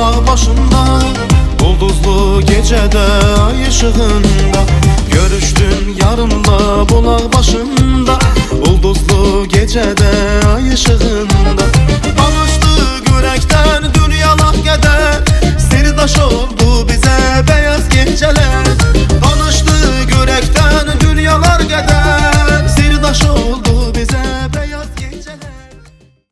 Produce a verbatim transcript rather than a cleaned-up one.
bulaq başında, ulduzlu gecədə ay ışığında. Görüşdüm yarımda bulaq başında, ulduzlu gecədə ay ışığında.